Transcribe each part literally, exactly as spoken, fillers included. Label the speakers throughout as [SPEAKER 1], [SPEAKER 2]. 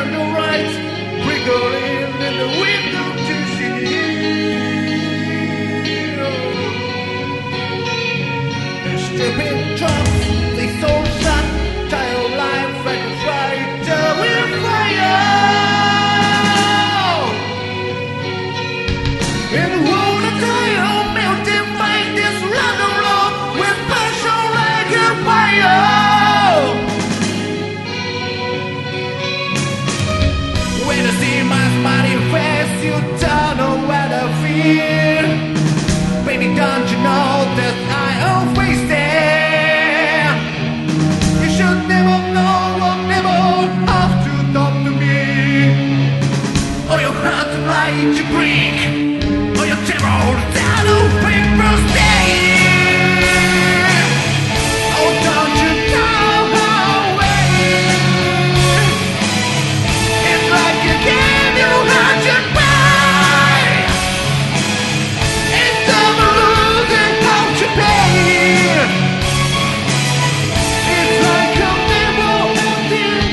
[SPEAKER 1] the right, wriggling in the window to see. Stupid trucks, they so shot, tire life like a fighter with fire. In the world of tire, melting by this London road with passion like a fire. When I see my smiley face, you don't know what I feel. Baby, don't you know that I always there? You should never know or never have to talk to me. Or your heart like to break, or your terror down on paper stay. Oh, don't you know how way? It's like you gave your heart to buy. It's never losing how to pay. It's like I'm never ending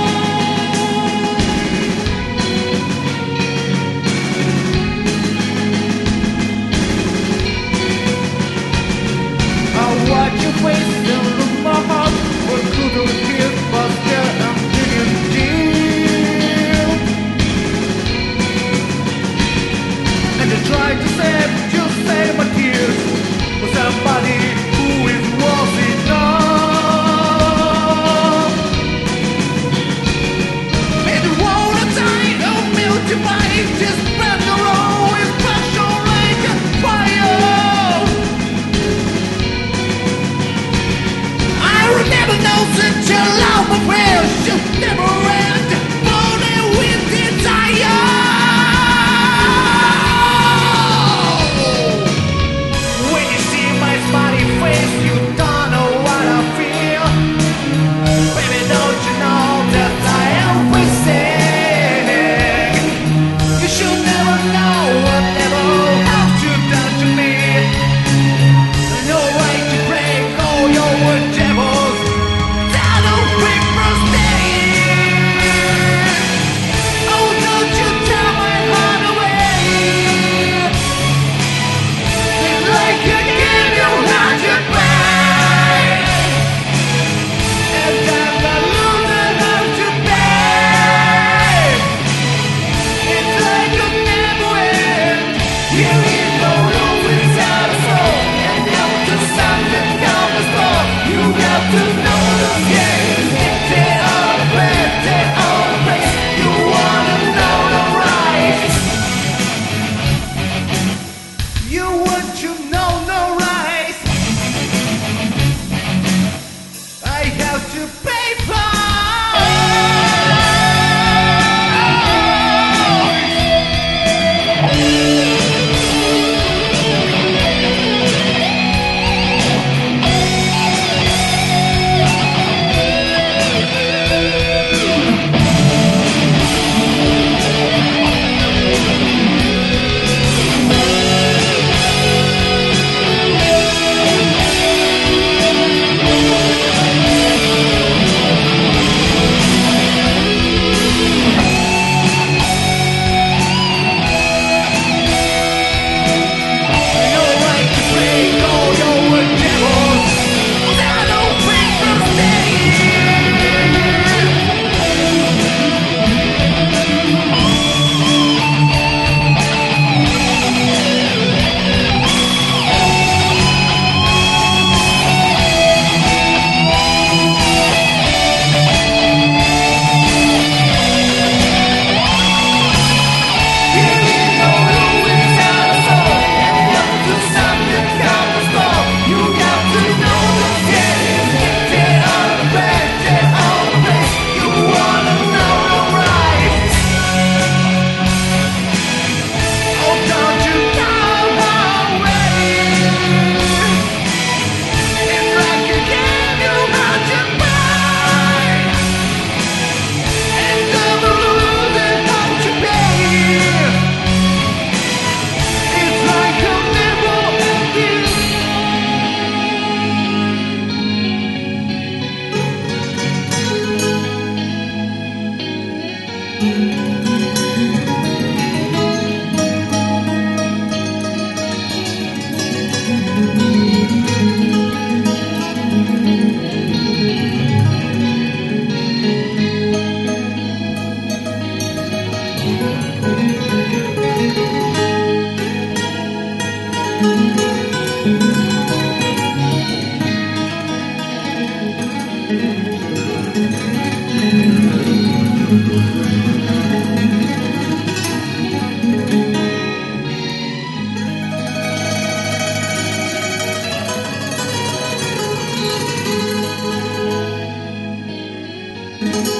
[SPEAKER 1] I watch your face and look my heart. What could have killed, but still I'm digging deep. And I try to save, just save my tears for somebody who is worth enough. And the world of time of melting bodies just spread the road with passion like a fire. I will never know such a love affair should never end, burning with desire. When you see my smiley face, you don't know what I feel. Baby, don't you know that I always say you should never know whatever have you done to me. No way to break all your devils down on paper stay. Oh, don't you tear my heart away. It's like you give your heart to pay. And I'm not losing how to pay. It's like you never end. You need no room without a soul. And now to something comes more. You have to know the game. They are place, they are place. You wanna know the right. You want to know the right. I have to pay for. Thank